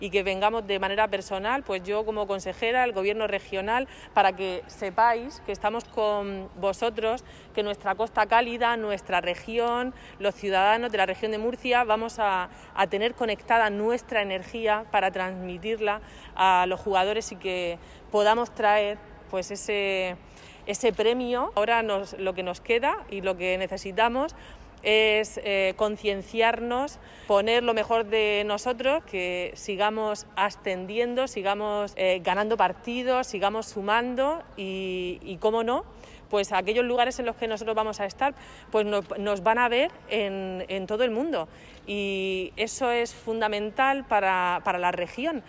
y que vengamos de manera personal, pues yo como consejera, el Gobierno regional, para que sepáis que estamos con vosotros, que nuestra Costa Cálida, nuestra región, los ciudadanos de la región de Murcia, vamos a tener conectada nuestra energía para transmitirla a los jugadores y que podamos traer pues ese premio. Ahora lo que nos queda y lo que necesitamos es concienciarnos, poner lo mejor de nosotros, que sigamos ascendiendo, sigamos ganando partidos, sigamos sumando y cómo no, pues aquellos lugares en los que nosotros vamos a estar, pues nos van a ver en todo el mundo y eso es fundamental para la región.